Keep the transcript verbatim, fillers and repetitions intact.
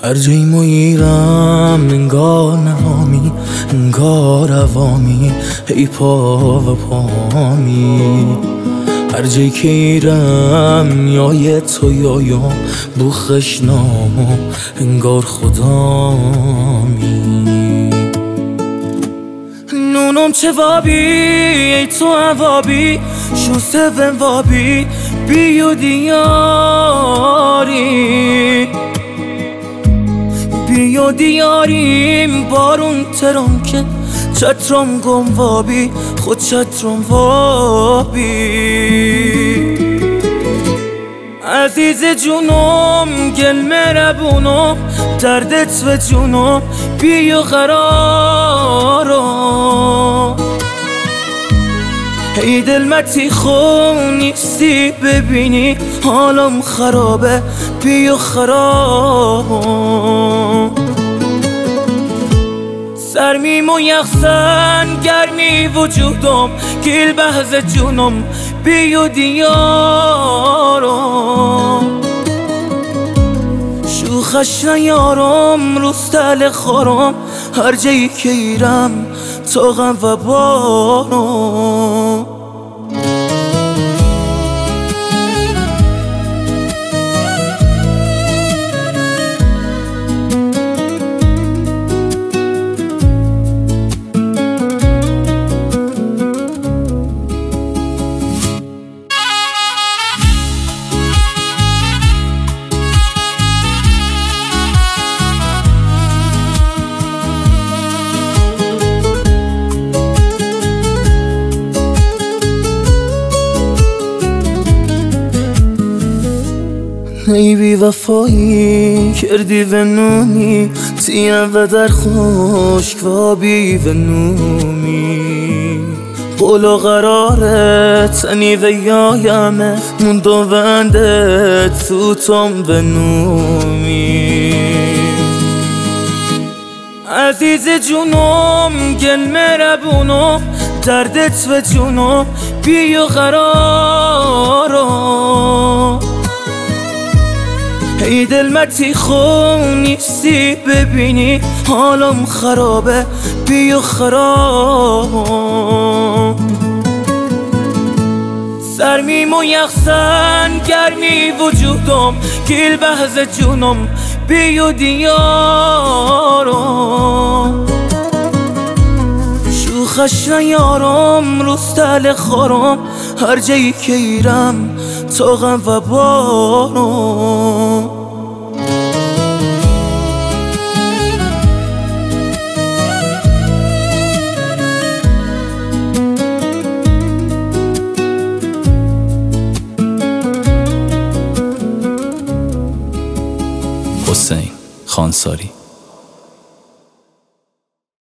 هر جایی میرم انگار نوامی، انگار عوامی، ای پا و پامی. هر جایی که ایرم یای تو یایم، بو خشنام انگار خدامی. نونم چه وابی ای تو عوابی، شوسه و وابی بیو دیاری، بیو دیاریم بارون ترام که چترم گم وابی، خود چترم وابی. عزیز جونم گل مربونم، دردت و جونم بیو قرارم. ای دل متی خونیستی ببینی حالم خرابه، بیو خرابم. سرمیم و یخزن گرمی وجودم، گیل بهز جونم بیو دیارم. شوخش نیارم روستل خورم، هر جایی که ایرم تا غم و بارم. ای بی وفایی کردی و نومی، تیم و در خشک و بی و نومی. قول و قراره تنی و یایمه، موندو ونده توتم و نومی. عزیز جونم گل مربونم، دردت و جونم بیو قرارم. ای دل متی خونیستی ببینی حالم خرابه، بیو خرابم. سرمیم و یخزن گرمی وجودم، گیل بهز جونم بیو دیارم. شوخش نیارم روستل خورم، هر جایی که ایرم تا غم و بارم. حسین خانساری.